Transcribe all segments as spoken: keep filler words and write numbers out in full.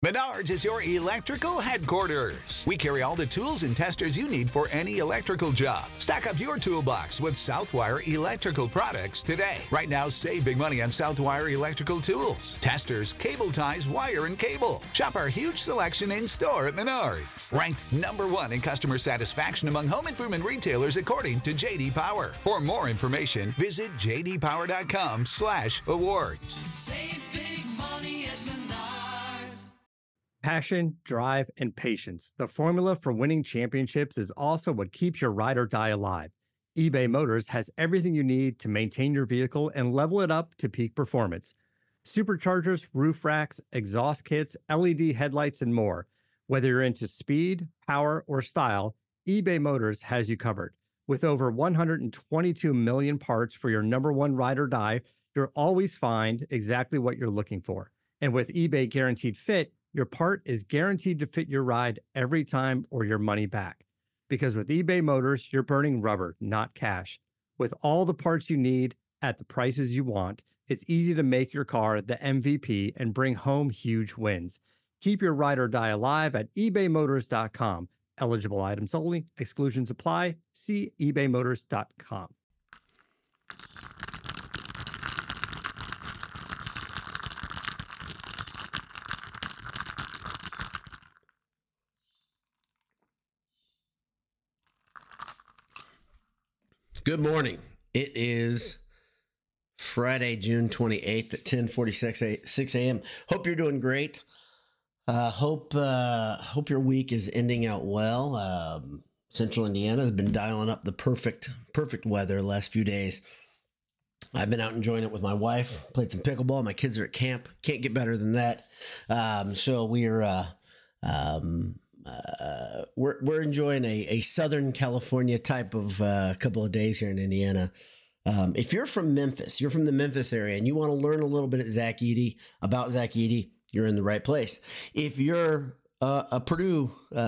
Menards is your electrical headquarters. We carry all the tools and testers you need for any electrical job. Stack up your toolbox with Southwire electrical products today. Right now, save big money on Southwire electrical tools, testers, cable ties, wire, and cable. Shop our huge selection in store at Menards. Ranked number one in customer satisfaction among home improvement retailers according to J D Power. For more information, visit j d power dot com slash awards. Save big money at Menards. Passion, drive, and patience. The formula for winning championships is also what keeps your ride or die alive. eBay Motors has everything you need to maintain your vehicle and level it up to peak performance. Superchargers, roof racks, exhaust kits, L E D headlights, and more. Whether you're into speed, power, or style, eBay Motors has you covered. With over one hundred twenty-two million parts for your number one ride or die, you'll always find exactly what you're looking for. And with eBay Guaranteed Fit, your part is guaranteed to fit your ride every time or your money back. Because with eBay Motors, you're burning rubber, not cash. With all the parts you need at the prices you want, it's easy to make your car the M V P and bring home huge wins. Keep your ride or die alive at ebay motors dot com. Eligible items only. Exclusions apply. See ebay motors dot com. Good morning. It is Friday, June twenty-eighth at ten forty-six a.m. Hope you're doing great. Uh, hope uh, hope your week is ending out well. Um, Central Indiana has been dialing up the perfect perfect weather the last few days. I've been out enjoying it with my wife. Played some pickleball. My kids are at camp. Can't get better than that. Um, so we're uh, um, Uh, we're we're enjoying a, a Southern California type of uh, couple of days here in Indiana. Um, if you're from Memphis, you're from the Memphis area, and you want to learn a little bit at Zach Edey about Zach Edey, you're in the right place. If you're uh, a Purdue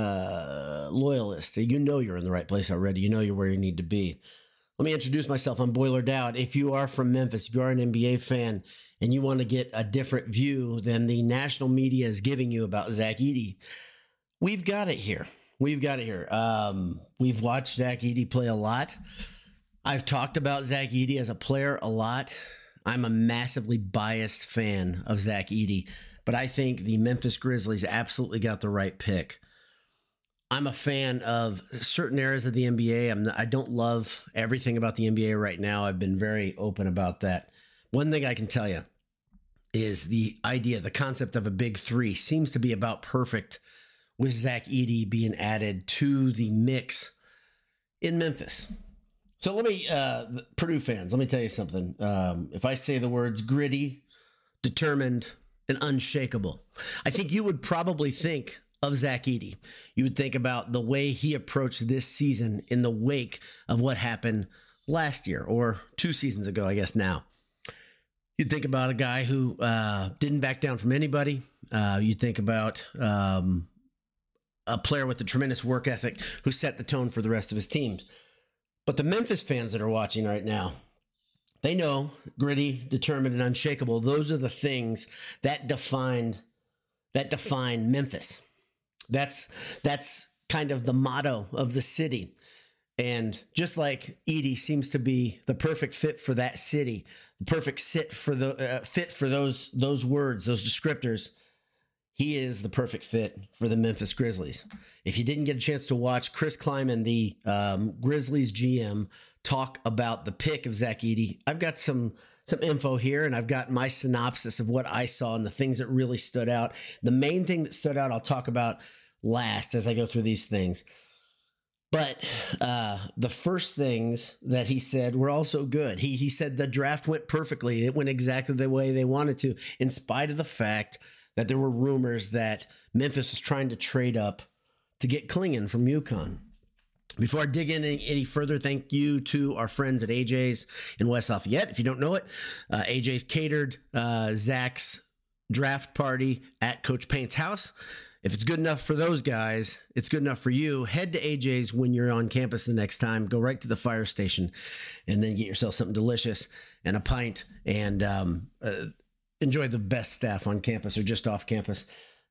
uh, loyalist, you know you're in the right place already. You know you're where you need to be. Let me introduce myself. I'm Boiler Dowd. If you are from Memphis, if you are an N B A fan, and you want to get a different view than the national media is giving you about Zach Edey, we've got it here. We've got it here. Um, we've watched Zach Edey play a lot. I've talked about Zach Edey as a player a lot. I'm a massively biased fan of Zach Edey, but I think the Memphis Grizzlies absolutely got the right pick. I'm a fan of certain areas of the N B A. I'm not, I don't love everything about the N B A right now. I've been very open about that. One thing I can tell you is the idea, the concept of a big three seems to be about perfect with Zach Edey being added to the mix in Memphis. So let me, uh, Purdue fans, let me tell you something. Um, if I say the words gritty, determined, and unshakable, I think you would probably think of Zach Edey. You would think about the way he approached this season in the wake of what happened last year, or two seasons ago, I guess now. You'd think about a guy who uh, didn't back down from anybody. Uh, you'd think about um, a player with a tremendous work ethic who set the tone for the rest of his teams. But the Memphis fans that are watching right now, they know gritty, determined, and unshakable. Those are the things that defined that define Memphis. That's that's kind of the motto of the city. And just like Edey seems to be the perfect fit for that city, the perfect fit for the uh, fit for those those words, those descriptors, he is the perfect fit for the Memphis Grizzlies. If you didn't get a chance to watch Chris Kleiman, the um, Grizzlies G M, talk about the pick of Zach Edey, I've got some some info here, and I've got my synopsis of what I saw and the things that really stood out. The main thing that stood out, I'll talk about last as I go through these things. But uh, the first things that he said were also good. He he said the draft went perfectly. It went exactly the way they wanted to, in spite of the fact that there were rumors that Memphis was trying to trade up to get Klingon from UConn. Before I dig in any, any further, thank you to our friends at A J's in West Lafayette. If you don't know it, uh, A J's catered uh, Zach's draft party at Coach Paint's house. If it's good enough for those guys, it's good enough for you. Head to A J's when you're on campus the next time. Go right to the fire station and then get yourself something delicious and a pint and um, uh, enjoy the best staff on campus or just off campus.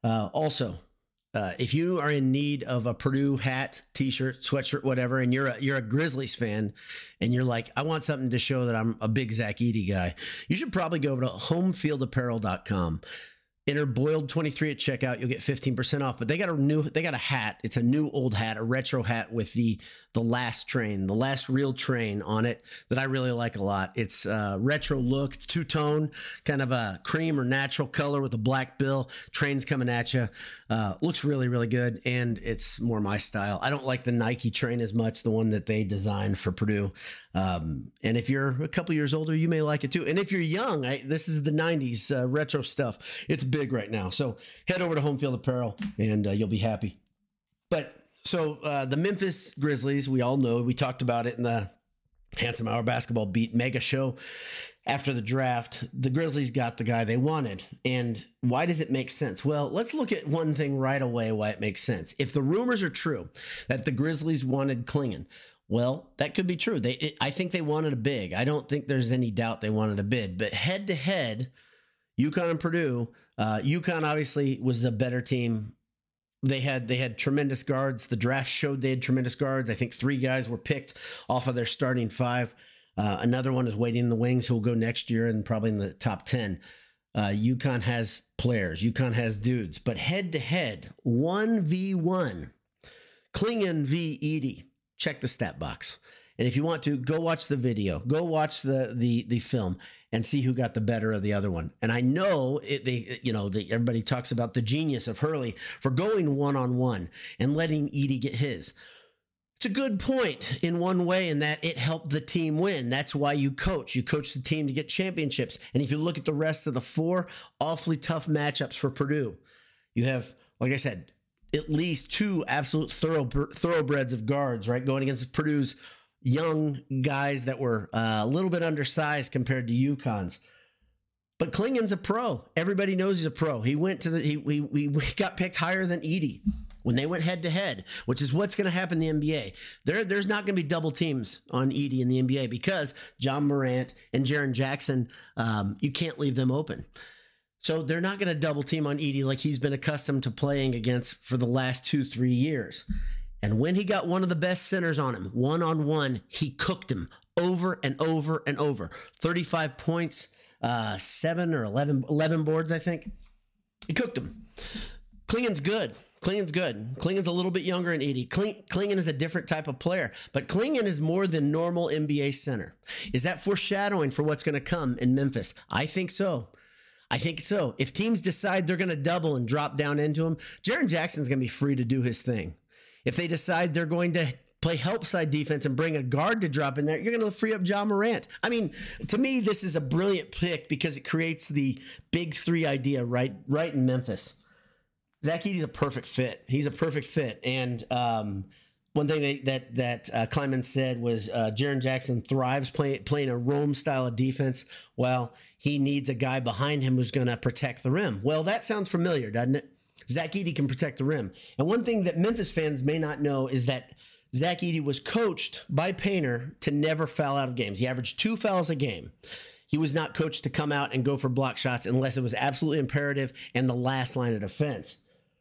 Uh, also, uh, if you are in need of a Purdue hat, T-shirt, sweatshirt, whatever, and you're a, you're a Grizzlies fan, and you're like, I want something to show that I'm a big Zach Edey guy, you should probably go over to home field apparel dot com. Enter Boiled twenty-three at checkout. You'll get fifteen percent off. But they got a new, they got a hat. It's a new old hat, a retro hat with the the last train, the last real train on it that I really like a lot. It's a retro look. It's two tone, kind of a cream or natural color with a black bill. Trains coming at you. Uh, looks really, really good. And it's more my style. I don't like the Nike train as much, the one that they designed for Purdue. Um, and if you're a couple years older, you may like it too. And if you're young, I, this is the nineties uh, retro stuff. It's big right now. So head over to Home Field Apparel and uh, you'll be happy. But so uh, the Memphis Grizzlies, we all know, we talked about it in the Handsome Hour Basketball Beat mega show after the draft. The Grizzlies got the guy they wanted. And why does it make sense? Well, let's look at one thing right away why it makes sense. If the rumors are true that the Grizzlies wanted Klingon, well, that could be true. They, it, I think they wanted a big. I don't think there's any doubt they wanted a bid. But head to head, UConn and Purdue, uh, UConn obviously was the better team. They had they had tremendous guards. The draft showed they had tremendous guards. I think three guys were picked off of their starting five. Uh, another one is waiting in the wings who will go next year and probably in the top ten. Uh, UConn has players. UConn has dudes. But head to head, one v one, Klingon v. Edey. Check the stat box. And if you want to, go watch the video. Go watch the the the film and see who got the better of the other one. And I know it, they, you know, they, everybody talks about the genius of Hurley for going one on one and letting Edey get his. It's a good point in one way in that it helped the team win. That's why you coach. You coach the team to get championships. And if you look at the rest of the four, awfully tough matchups for Purdue. You have, like I said, at least two absolute thorough, thoroughbreds of guards, right, going against Purdue's young guys that were uh, a little bit undersized compared to UConn's. But Klingon's a pro. Everybody knows he's a pro. He went to the he we we got picked higher than Edey when they went head to head, which is what's going to happen in the N B A. There there's not going to be double teams on Edey in the N B A because John Morant and Jaren Jackson, um, you can't leave them open. So they're not going to double team on Edey like he's been accustomed to playing against for the last two, three years. And when he got one of the best centers on him, one-on-one, he cooked him over and over and over. thirty-five points, uh, seven or eleven, eleven boards, I think. He cooked him. Klingon's good. Klingon's good. Klingon's a little bit younger than Edey. Klingon is a different type of player. But Klingon is more than normal N B A center. Is that foreshadowing for what's going to come in Memphis? I think so. I think so. If teams decide they're going to double and drop down into him, Jaren Jackson's going to be free to do his thing. If they decide they're going to play help side defense and bring a guard to drop in there, you're going to free up John Morant. I mean, to me, this is a brilliant pick because it creates the big three idea right, right in Memphis. Zach Edey's a perfect fit. He's a perfect fit. And um, one thing they, that that uh, Kleiman said was uh, Jaren Jackson thrives play, playing a roam style of defense. Well, he needs a guy behind him who's going to protect the rim. Well, that sounds familiar, doesn't it? Zach Edey can protect the rim. And one thing that Memphis fans may not know is that Zach Edey was coached by Painter to never foul out of games. He averaged two fouls a game. He was not coached to come out and go for block shots unless it was absolutely imperative and the last line of defense.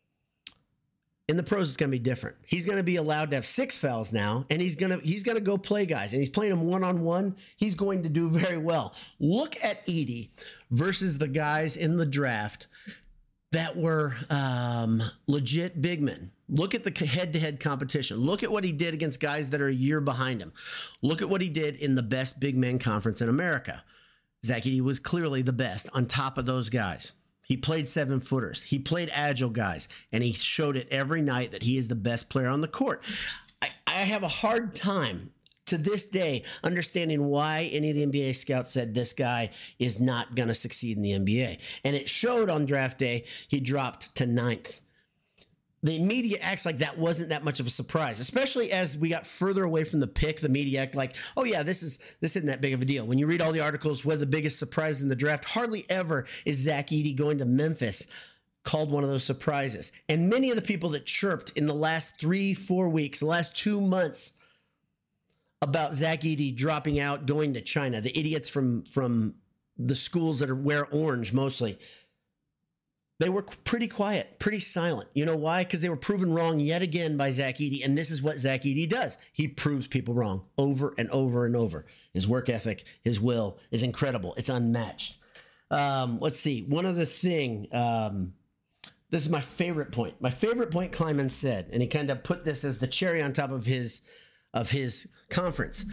In the pros, it's going to be different. He's going to be allowed to have six fouls now, and he's going to he's going to go play guys, and he's playing them one-on-one. He's going to do very well. Look at Edey versus the guys in the draft that were um, legit big men. Look at the head-to-head competition. Look at what he did against guys that are a year behind him. Look at what he did in the best big men conference in America. Zach Edey was clearly the best on top of those guys. He played seven footers. He played agile guys, and he showed it every night that he is the best player on the court. I, I have a hard time to this day understanding why any of the N B A scouts said this guy is not going to succeed in the N B A. And it showed on draft day, he dropped to ninth. The media acts like that wasn't that much of a surprise, especially as we got further away from the pick. The media act like, oh yeah, this is this isn't that big of a deal. When you read all the articles, what are the biggest surprises in the draft? Hardly ever is Zach Edey going to Memphis called one of those surprises. And many of the people that chirped in the last three, four weeks, the last two months about Zach Edey dropping out, going to China, the idiots from from the schools that are wear orange mostly, they were pretty quiet, pretty silent. You know why? Because they were proven wrong yet again by Zach Edey. And this is what Zach Edey does. He proves people wrong over and over and over. His work ethic, his will is incredible. It's unmatched. Um, let's see. One other thing. Um, this is my favorite point. My favorite point Kleiman said, and he kind of put this as the cherry on top of his, of his conference,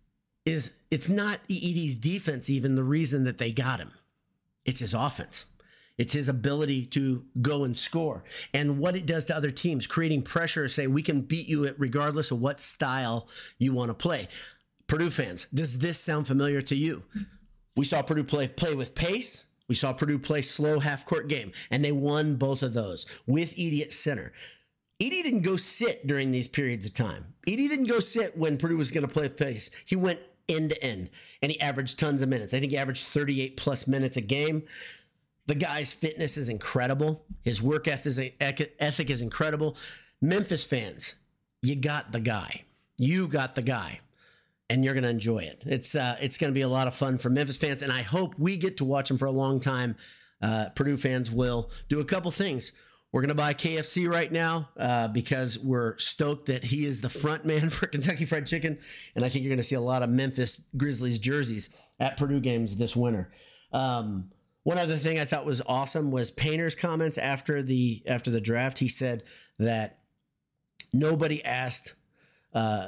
is it's not Edey's defense even the reason that they got him. It's his offense. It's his ability to go and score and what it does to other teams, creating pressure, say we can beat you at regardless of what style you want to play. Purdue fans, does this sound familiar to you? We saw Purdue play, play with pace. We saw Purdue play slow half-court game, and they won both of those with Edey at center. Edey didn't go sit during these periods of time. Edey didn't go sit when Purdue was going to play with pace. He went end to end, and he averaged tons of minutes. I think he averaged thirty-eight plus minutes a game. The guy's fitness is incredible. His work ethic is incredible. Memphis fans, you got the guy. You got the guy, and you're going to enjoy it. It's uh, it's going to be a lot of fun for Memphis fans, and I hope we get to watch him for a long time. Uh, Purdue fans will do a couple things. We're going to buy K F C right now uh, because we're stoked that he is the front man for Kentucky Fried Chicken, and I think you're going to see a lot of Memphis Grizzlies jerseys at Purdue games this winter. Um, One other thing I thought was awesome was Painter's comments after the after the draft. He said that nobody asked, uh,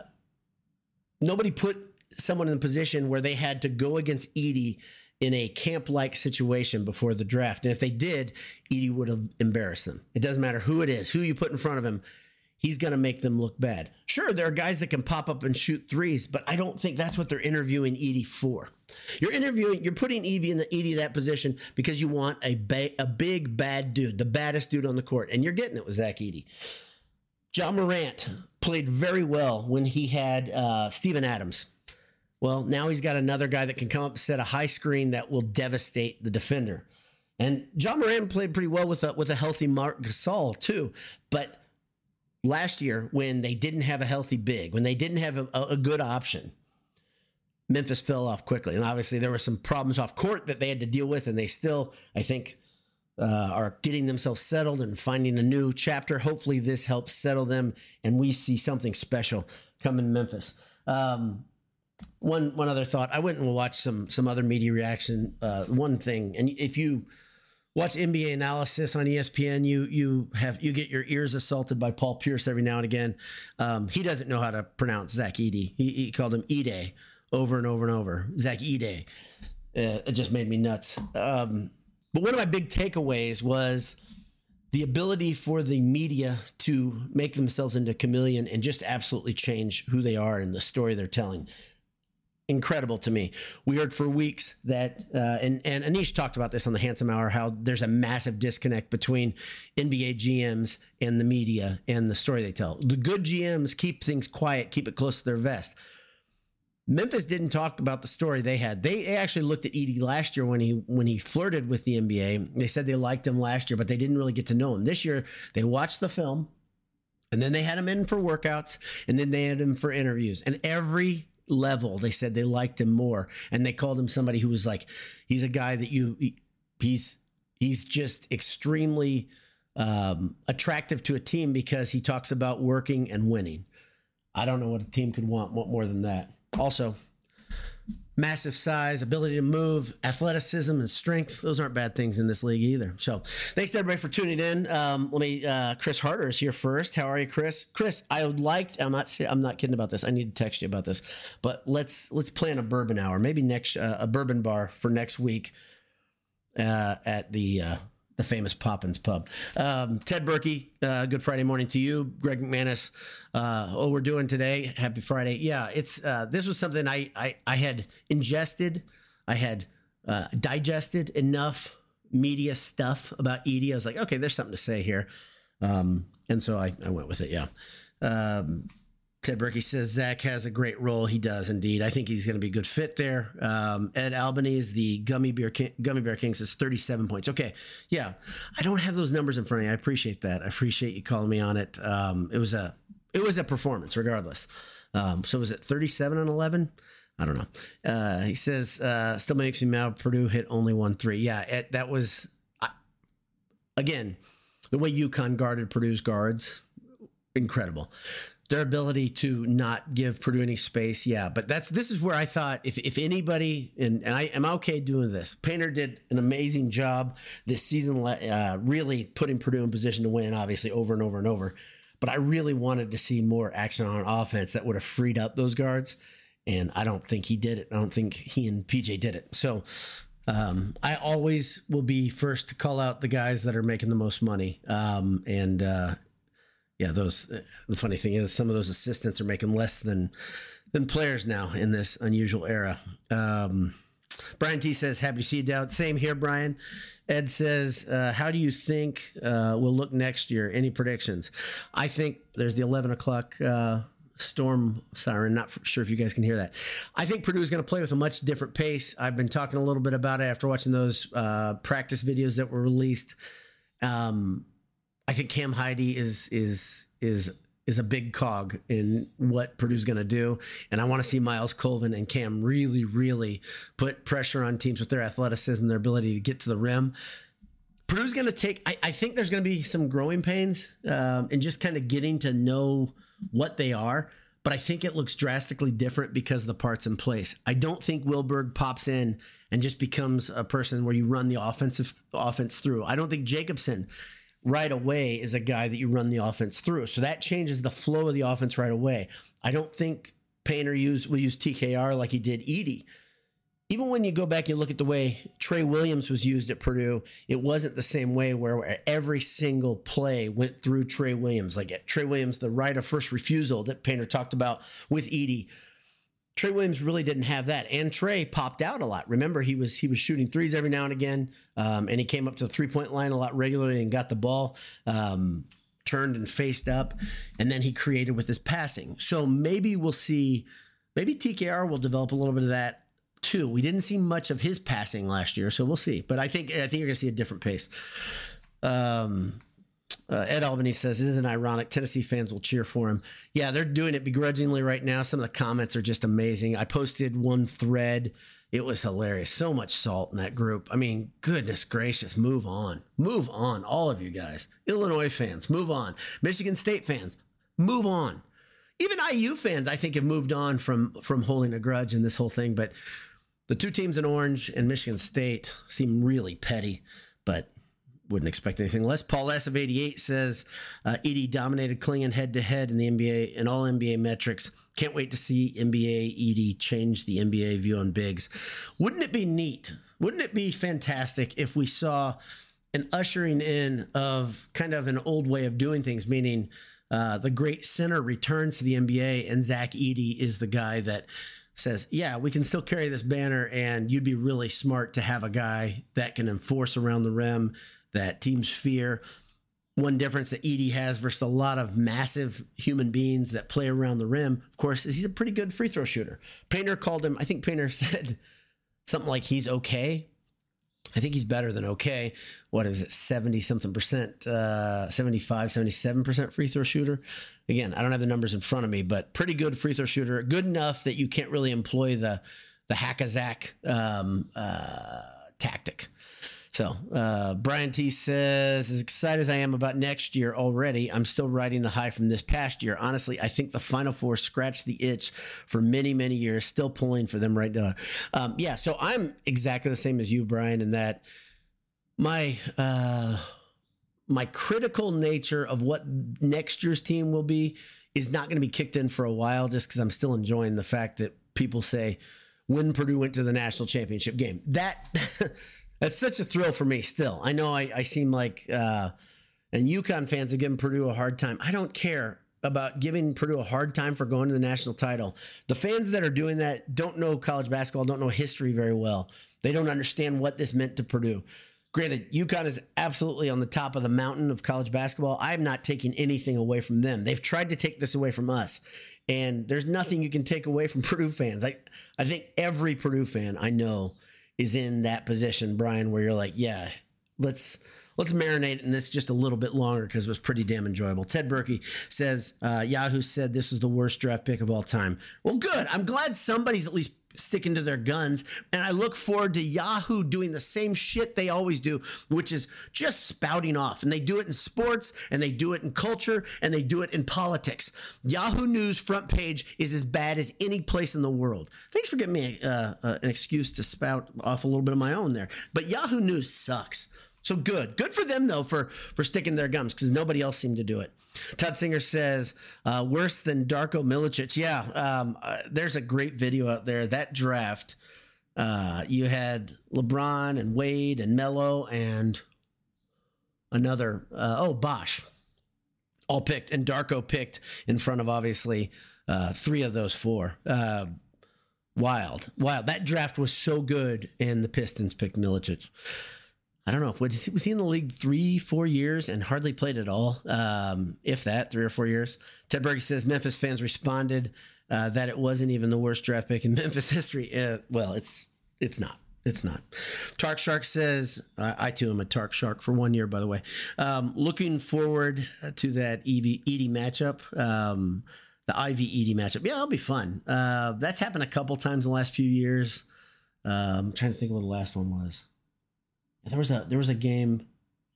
nobody put someone in a position where they had to go against Edey in a camp-like situation before the draft. And if they did, Edey would have embarrassed them. It doesn't matter who it is, who you put in front of him. He's going to make them look bad. Sure, there are guys that can pop up and shoot threes, but I don't think that's what they're interviewing Edey for. You're interviewing, you're putting Edey in the Edey that position because you want a ba- a big bad dude, the baddest dude on the court, and you're getting it with Zach Edey. John Morant played very well when he had uh, Steven Adams. Well, now he's got another guy that can come up and set a high screen that will devastate the defender. And John Morant played pretty well with a, with a healthy Marc Gasol too, but last year, when they didn't have a healthy big, when they didn't have a, a good option, Memphis fell off quickly. And obviously there were some problems off court that they had to deal with, and they still, I think, uh, are getting themselves settled and finding a new chapter. Hopefully this helps settle them, and we see something special coming to Memphis. Um, one one other thought. I went and watched some some other media reaction. Uh, one thing, and if you watch N B A analysis on E S P N, you you have you get your ears assaulted by Paul Pierce every now and again. Um, he doesn't know how to pronounce Zach Edey. He, he called him Edey over and over and over. Zach Edey. Uh, it just made me nuts. Um, but one of my big takeaways was the ability for the media to make themselves into a chameleon and just absolutely change who they are and the story they're telling. Incredible to me. We heard for weeks that, uh, and, and Anish talked about this on the Handsome Hour, how there's a massive disconnect between N B A G Ms and the media and the story they tell. The good G Ms keep things quiet, keep it close to their vest. Memphis didn't talk about the story they had. They actually looked at Edey last year when he when he flirted with the N B A. They said they liked him last year, but they didn't really get to know him. This year, they watched the film, and then they had him in for workouts, and then they had him for interviews. And every level, they said they liked him more, and they called him somebody who was like, he's a guy that you, he's he's just extremely um, attractive to a team because he talks about working and winning. I don't know what a team could want more than that. Also, massive size, ability to move, athleticism, and strength. Those aren't bad things in this league either. So thanks to everybody for tuning in. Um, let me, uh, Chris Harder is here first. How are you, Chris? Chris, I would like, I'm not, I'm not kidding about this. I need to text you about this, but let's, let's plan a bourbon hour, maybe next, uh, a bourbon bar for next week, uh, at the, uh, the famous Poppins Pub. Um, Ted Berkey, uh, good Friday morning to you. Greg McManus, uh, oh, we're doing today. Happy Friday. Yeah, it's uh, this was something I, I I had ingested. I had uh, digested enough media stuff about Edey. I was like, okay, there's something to say here. Um, and so I, I went with it, yeah. Um, Ted Berkey says Zach has a great role. He does indeed. I think he's going to be a good fit there. Um, Ed Albanese, the Gummy Bear King, Gummy Bear King, says thirty-seven points. Okay, yeah, I don't have those numbers in front of me. I appreciate that. I appreciate you calling me on it. Um, it was a it was a performance, regardless. Um, so was it thirty-seven and eleven? I don't know. Uh, he says uh, still makes me mad. Purdue hit only one three. Yeah, it, that was. I, again, the way UConn guarded Purdue's guards, incredible. Their ability to not give Purdue any space, yeah. But that's this is where I thought if if anybody, and, and I am okay doing this, Painter did an amazing job this season, uh, really putting Purdue in position to win, obviously, over and over and over. But I really wanted to see more action on offense that would have freed up those guards. And I don't think he did it. I don't think he and P J did it. So um, I always will be first to call out the guys that are making the most money. Um, and uh, yeah, those. The funny thing is, some of those assistants are making less than than players now in this unusual era. Um, Brian T says, "Happy to see you, Dowd." Same here, Brian. Ed says, uh, "How do you think uh, we'll look next year? Any predictions?" I think there's the eleven o'clock uh, storm siren. Not sure if you guys can hear that. I think Purdue is going to play with a much different pace. I've been talking a little bit about it after watching those uh, practice videos that were released. Um, I think Cam Heide is is is is a big cog in what Purdue's going to do, and I want to see Miles Colvin and Cam really, really put pressure on teams with their athleticism, their ability to get to the rim. Purdue's going to take. I, I think there's going to be some growing pains um, and just kind of getting to know what they are. But I think it looks drastically different because of the parts in place. I don't think Wilberg pops in and just becomes a person where you run the offensive offense through. I don't think Jacobson right away is a guy that you run the offense through. So that changes the flow of the offense right away. I don't think Painter use, will use T K R like he did Edey. Even when you go back and look at the way Trey Williams was used at Purdue, it wasn't the same way where every single play went through Trey Williams. Like at Trey Williams, the right of first refusal that Painter talked about with Edey. Trey Williams really didn't have that, and Trey popped out a lot. Remember, he was he was shooting threes every now and again, um, and he came up to the three-point line a lot regularly and got the ball, um, turned and faced up, and then he created with his passing. So maybe we'll see, maybe T K R will develop a little bit of that too. We didn't see much of his passing last year, so we'll see. But I think I think you're going to see a different pace. Um, Uh, Ed Albany says, "Isn't it ironic? Tennessee fans will cheer for him." Yeah, they're doing it begrudgingly right now. Some of the comments are just amazing. I posted one thread. It was hilarious. So much salt in that group. I mean, goodness gracious, move on. Move on, all of you guys. Illinois fans, move on. Michigan State fans, move on. Even I U fans, I think, have moved on from, from holding a grudge in this whole thing. But the two teams in orange and Michigan State seem really petty, but wouldn't expect anything less. Paul S. of eighty-eight says, uh, Edey dominated Klingon head-to-head in the N B A in all N B A metrics. Can't wait to see N B A Edey change the N B A view on bigs. Wouldn't it be neat? Wouldn't it be fantastic if we saw an ushering in of kind of an old way of doing things, meaning uh, the great center returns to the N B A and Zach Edey is the guy that says, yeah, we can still carry this banner, and you'd be really smart to have a guy that can enforce around the rim that teams fear. One difference that Edey has versus a lot of massive human beings that play around the rim, of course, is he's a pretty good free throw shooter. Painter called him, I think Painter said something like he's okay. I think he's better than okay. What is it, seventy something percent, uh, seventy-five, seventy-seven percent free throw shooter? Again, I don't have the numbers in front of me, but pretty good free throw shooter. Good enough that you can't really employ the, the hack-a-zack um, uh, tactic. So uh, Brian T says, as excited as I am about next year already, I'm still riding the high from this past year. Honestly, I think the Final Four scratched the itch for many, many years, still pulling for them right now. Um, yeah, so I'm exactly the same as you, Brian, in that my uh, my critical nature of what next year's team will be is not going to be kicked in for a while, just because I'm still enjoying the fact that people say when Purdue went to the national championship game. That... That's such a thrill for me still. I know I, I seem like, uh, and UConn fans have given Purdue a hard time. I don't care about giving Purdue a hard time for going to the national title. The fans that are doing that don't know college basketball, don't know history very well. They don't understand what this meant to Purdue. Granted, UConn is absolutely on the top of the mountain of college basketball. I'm not taking anything away from them. They've tried to take this away from us. And there's nothing you can take away from Purdue fans. I, I think every Purdue fan I know is in that position, Brian, where you're like, yeah, let's let's marinate in this just a little bit longer because it was pretty damn enjoyable. Ted Berkey says, uh, Yahoo said this was the worst draft pick of all time. Well, good. I'm glad somebody's at least sticking to their guns. And I look forward to Yahoo doing the same shit they always do, which is just spouting off. And they do it in sports, and they do it in culture, and they do it in politics. Yahoo News front page is as bad as any place in the world. Thanks for giving me uh, uh, an excuse to spout off a little bit of my own there. But Yahoo News sucks. So good. Good for them, though, for, for sticking their gums, because nobody else seemed to do it. Todd Singer says, uh, worse than Darko Milicic. Yeah, um, uh, there's a great video out there. That draft, uh, you had LeBron and Wade and Melo and another, uh, oh, Bosh, all picked. And Darko picked in front of, obviously, uh, three of those four. Uh, wild. Wild. That draft was so good, and the Pistons picked Milicic. I don't know. Was he in the league three, four years and hardly played at all? Um, if that, three or four years. Ted Berge says Memphis fans responded uh, that it wasn't even the worst draft pick in Memphis history. Uh, well, it's it's not. It's not. Tark Shark says, uh, I too am a Tark Shark for one year, by the way. Um, looking forward to that Evie Edie matchup. Um, the Ivy Edie matchup. Yeah, that'll be fun. Uh, that's happened a couple times in the last few years. Um, I'm trying to think of what the last one was. There was a there was a game.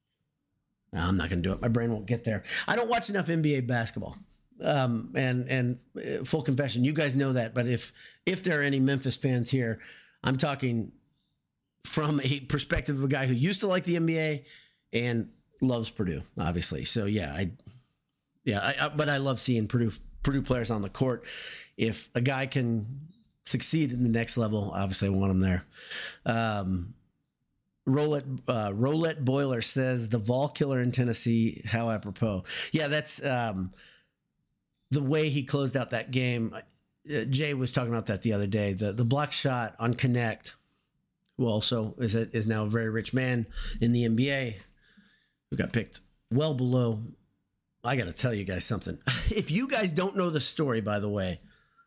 No, I'm not going to do it. My brain won't get there. I don't watch enough N B A basketball. Um, and and uh, full confession, you guys know that. But if if there are any Memphis fans here, I'm talking from a perspective of a guy who used to like the N B A and loves Purdue, obviously. So yeah, I yeah, I, I, but I love seeing Purdue Purdue players on the court. If a guy can succeed in the next level, obviously I want him there. Um, Roulette, uh, Roulette Boiler says the Vol killer in Tennessee. How apropos. Yeah, that's um, the way he closed out that game. Uh, Jay was talking about that the other day. The the block shot on Connect, who also is a, is now a very rich man in the N B A, who got picked well below. I got to tell you guys something. If you guys don't know the story, by the way,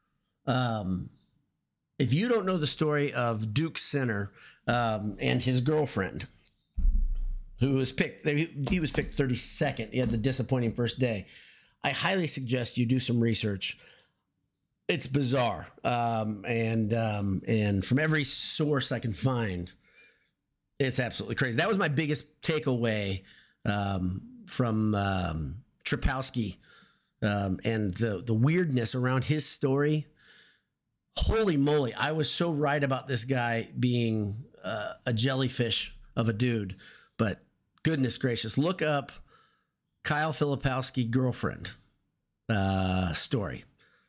um. If you don't know the story of Duke Center um, and his girlfriend, who was picked, he was picked thirty-second. He had the disappointing first day. I highly suggest you do some research. It's bizarre, um, and um, and from every source I can find, it's absolutely crazy. That was my biggest takeaway um, from um, Tripowski um, and the the weirdness around his story. Holy moly, I was so right about this guy being uh, a jellyfish of a dude, but goodness gracious, look up Kyle Filipowski girlfriend uh, story.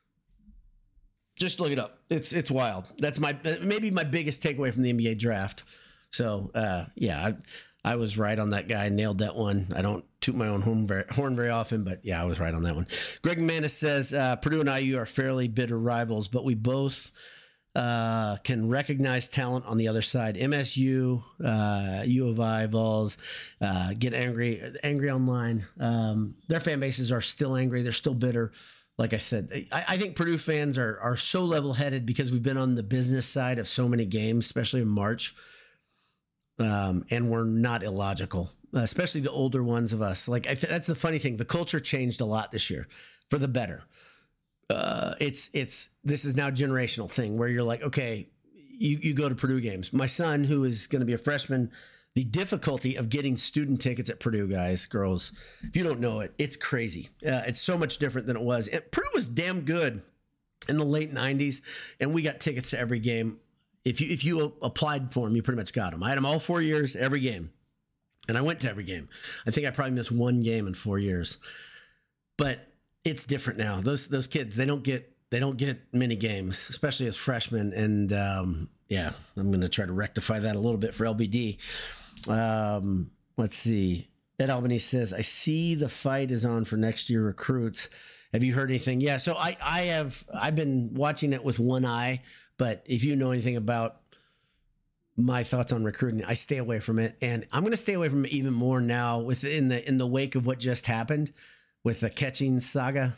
Just look it up. It's it's wild. That's my maybe my biggest takeaway from the N B A draft. So uh, yeah, I, I was right on that guy. Nailed that one. I don't toot my own horn very, horn very often, but yeah, I was right on that one. Greg Manis says uh, Purdue and I U are fairly bitter rivals, but we both uh, can recognize talent on the other side. M S U, uh, U of I, Vols uh, get angry, angry online. Um, their fan bases are still angry. They're still bitter. Like I said, I, I think Purdue fans are are so level-headed because we've been on the business side of so many games, especially in March, um, and we're not illogical. Uh, especially the older ones of us. Like I th- that's the funny thing. The culture changed a lot this year for the better. Uh, it's it's this is now a generational thing where you're like, okay, you you go to Purdue games. My son, who is going to be a freshman, the difficulty of getting student tickets at Purdue, guys, girls, if you don't know it, it's crazy. Uh, it's so much different than it was. And Purdue was damn good in the late nineties, and we got tickets to every game. If you if you applied for them, you pretty much got them. I had them all four years, every game. And I went to every game. I think I probably missed one game in four years. But it's different now. Those those kids, they don't get they don't get many games, especially as freshmen. And um, yeah, I'm going to try to rectify that a little bit for L B D. Um, let's see. Ed Albany says, I see the fight is on for next year recruits. Have you heard anything? Yeah, so I, I have I've been watching it with one eye, but if you know anything about my thoughts on recruiting, I stay away from it, and I'm going to stay away from it even more now within the in the wake of what just happened with the catching saga.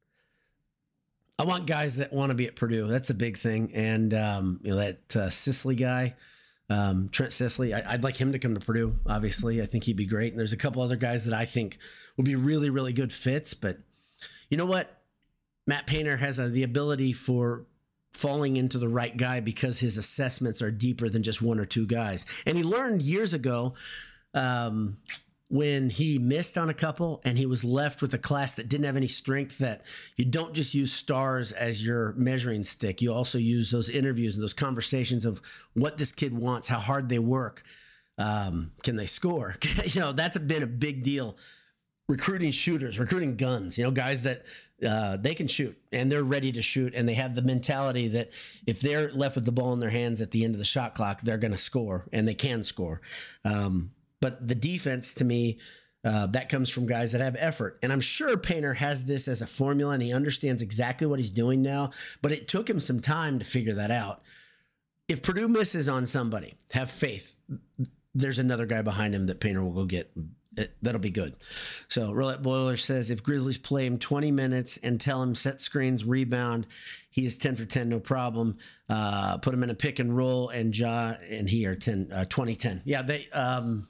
I want guys that want to be at Purdue. That's a big thing, and um, you know that uh, Sisley guy, Um, Trent Sisley, I, I'd like him to come to Purdue. Obviously, I think he'd be great. And there's a couple other guys that I think would be really, really good fits. But you know what? Matt Painter has a, the ability for falling into the right guy because his assessments are deeper than just one or two guys. And he learned years ago um, when he missed on a couple and he was left with a class that didn't have any strength, that you don't just use stars as your measuring stick. You also use those interviews and those conversations of what this kid wants, how hard they work. Um, can they score? You know, that's been a big deal. Recruiting shooters, recruiting guns, you know, guys that uh, they can shoot and they're ready to shoot. And they have the mentality that if they're left with the ball in their hands at the end of the shot clock, they're going to score, and they can score. Um, but the defense, to me, uh, that comes from guys that have effort. And I'm sure Painter has this as a formula and he understands exactly what he's doing now, but it took him some time to figure that out. If Purdue misses on somebody, have faith. There's another guy behind him that Painter will go get. It, that'll be good. So Roulette Boiler says if Grizzlies play him twenty minutes and tell him set screens, rebound, he is ten for ten, no problem. Uh, put him in a pick and roll, and Ja and he are ten, uh, twenty ten. Yeah, they. Um,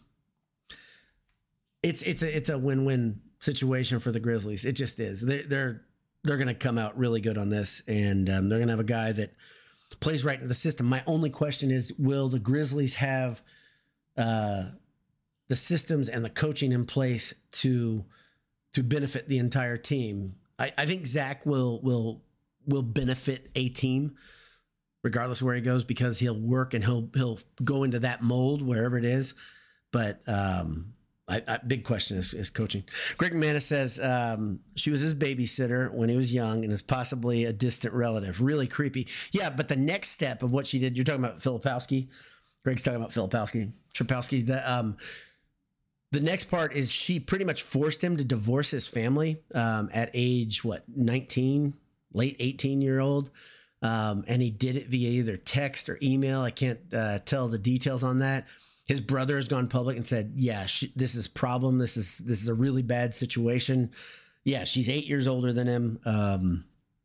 it's it's a it's a win-win situation for the Grizzlies. It just is. They, they're they're going to come out really good on this, and um, they're going to have a guy that plays right into the system. My only question is, will the Grizzlies have Uh, the systems and the coaching in place to to benefit the entire team? I, I think Zach will will will benefit a team regardless of where he goes, because he'll work and he'll he'll go into that mold wherever it is. But um, I, I, big question is, is coaching. Greg Manis says um, she was his babysitter when he was young and is possibly a distant relative. Really creepy. Yeah, but the next step of what she did, you're talking about Filipowski. Greg's talking about Filipowski, Trapowski. The, um, The next part is she pretty much forced him to divorce his family um, at age, what, nineteen, late eighteen year old. Um, and he did it via either text or email. I can't uh, tell the details on that. His brother has gone public and said, yeah, she, this is problem. This is, this is a really bad situation. Yeah. She's eight years older than him. Um,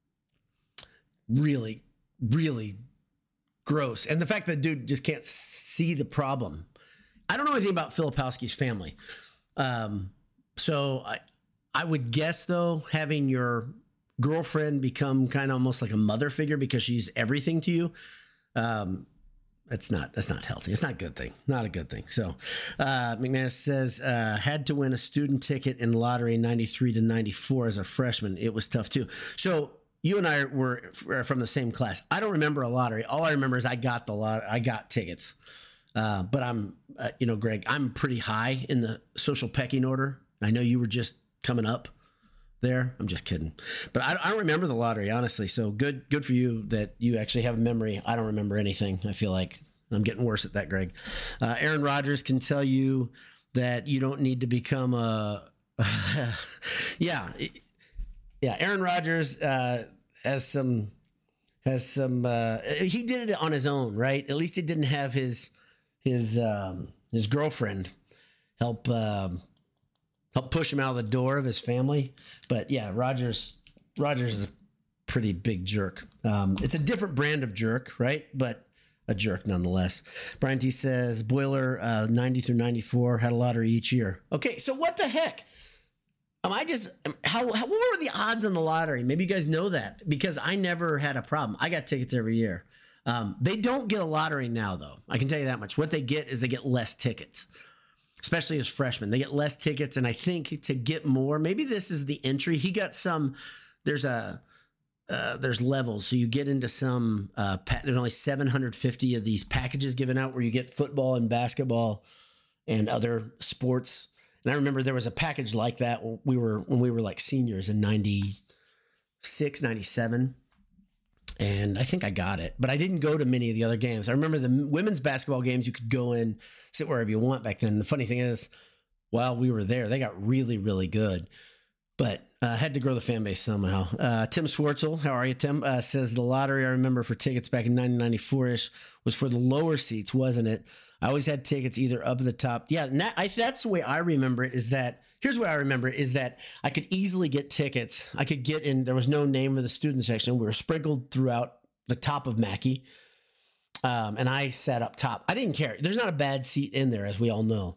really, really gross. And the fact that dude just can't see the problem. I don't know anything about Filipowski's family. Um, so I, I would guess, though, having your girlfriend become kind of almost like a mother figure because she's everything to you, um, that's not that's not healthy. It's not a good thing. Not a good thing. So uh, McManus says, uh, had to win a student ticket in lottery ninety-three to ninety-four as a freshman. It was tough, too. So you and I were from the same class. I don't remember a lottery. All I remember is I got the lot. I got tickets. Uh, but I'm, uh, you know, Greg, I'm pretty high in the social pecking order. I know you were just coming up there. I'm just kidding. But I, I don't remember the lottery, honestly. So good, good for you that you actually have a memory. I don't remember anything. I feel like I'm getting worse at that, Greg. Uh, Aaron Rodgers can tell you that you don't need to become a, yeah. Yeah. Aaron Rodgers uh, has some, has some, uh, he did it on his own, right? At least he didn't have his, his um, his girlfriend help um, help push him out of the door of his family. But yeah, Rodgers Rodgers is a pretty big jerk. Um, it's a different brand of jerk, right? But a jerk nonetheless. Brian T says Boiler uh, ninety through ninety-four had a lottery each year. Okay, so what the heck? Am I just how, how what were the odds on the lottery? Maybe you guys know that, because I never had a problem. I got tickets every year. Um, they don't get a lottery now, though. I can tell you that much. What they get is they get less tickets, especially as freshmen. They get less tickets, and I think to get more, maybe this is the entry. He got some. There's a uh, there's levels, so you get into some. Uh, pa- there's only seven hundred fifty of these packages given out where you get football and basketball and other sports. And I remember there was a package like that when we were when we were like seniors in ninety-six, ninety-seven. And I think I got it, but I didn't go to many of the other games. I remember the women's basketball games, you could go in, sit wherever you want back then. The funny thing is, while we were there, they got really, really good, but I uh, had to grow the fan base somehow. Uh, Tim Swartzel, how are you, Tim? Uh, says the lottery I remember for tickets back in nineteen ninety-four-ish was for the lower seats, wasn't it? I always had tickets either up at the top. Yeah, and that, I, that's the way I remember it, is that, here's what I remember, is that I could easily get tickets. I could get in, there was no name of the student section. We were sprinkled throughout the top of Mackey. Um, and I sat up top. I didn't care. There's not a bad seat in there, as we all know.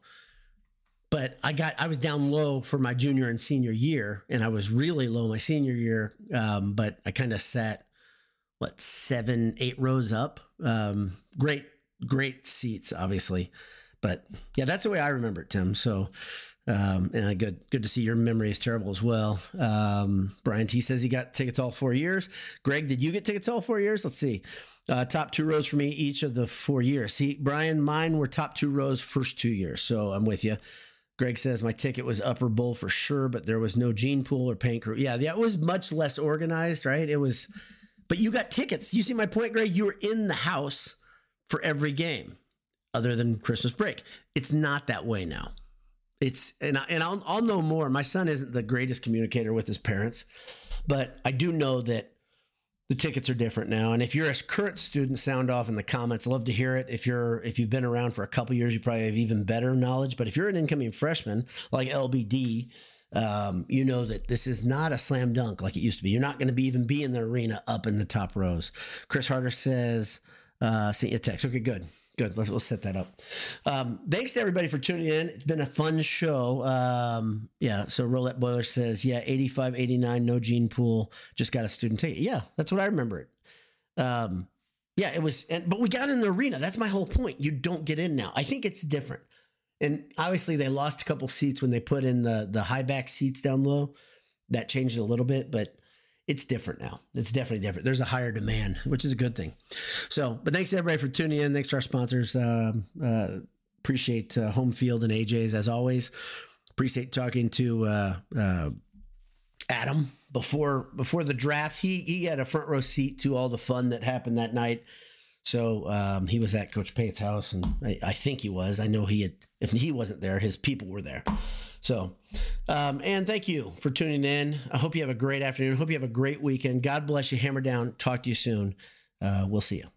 But I got I was down low for my junior and senior year, and I was really low my senior year. Um, but I kind of sat, what, seven, eight rows up. Um, great, great seats, obviously. But yeah, that's the way I remember it, Tim. So, um, and I good good to see your memory is terrible as well. Um, Brian T says he got tickets all four years. Greg, did you get tickets all four years? Let's see. Uh, top two rows for me each of the four years. See, Brian, mine were top two rows first two years. So I'm with you. Greg says my ticket was upper bowl for sure, but there was no gene pool or paint crew. Yeah, yeah, it was much less organized, right? It was, but you got tickets. You see my point, Greg? You were in the house for every game other than Christmas break. It's not that way now. It's, and, I, and I'll, I'll know more. My son isn't the greatest communicator with his parents, but I do know that the tickets are different now. And if you're a current student, sound off in the comments. Love to hear it. If you're, if you've been around for a couple years, you probably have even better knowledge. But if you're an incoming freshman like L B D, um, you know that this is not a slam dunk like it used to be. You're not going to be even be in the arena up in the top rows. Chris Harder says, uh, sent you a text. Okay, good. Good. Let's, let's set that up. Um, thanks to everybody for tuning in. It's been a fun show. Um, yeah. So Roulette Boiler says, yeah, eighty-five, eighty-nine, no gene pool. Just got a student ticket. Yeah. That's what I remember it. Um, yeah, it was, and, but we got in the arena. That's my whole point. You don't get in now. I think it's different. And obviously they lost a couple seats when they put in the, the high back seats down low. That changed it a little bit, but it's different now. It's definitely different. There's a higher demand, which is a good thing. So, but thanks to everybody for tuning in. Thanks to our sponsors. Um, uh, appreciate uh, Home Field and A J's as always. Appreciate talking to uh, uh, Adam before before the draft. He he had a front row seat to all the fun that happened that night. So um, he was at Coach Pate's house, and I, I think he was. I know he had. If he wasn't there, his people were there. So, um, and thank you for tuning in. I hope you have a great afternoon. I hope you have a great weekend. God bless you. Hammer down. Talk to you soon. Uh, we'll see you.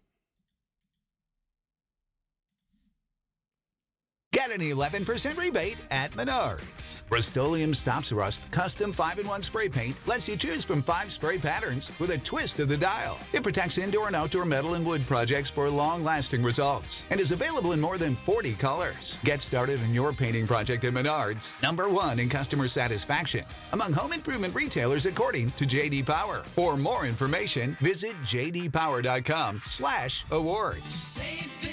Get an eleven percent rebate at Menards. Rust-Oleum Stops Rust Custom five in one Spray Paint lets you choose from five spray patterns with a twist of the dial. It protects indoor and outdoor metal and wood projects for long-lasting results and is available in more than forty colors. Get started on your painting project at Menards, number one in customer satisfaction among home improvement retailers according to J D Power. For more information, visit j d power dot com slash awards. Save big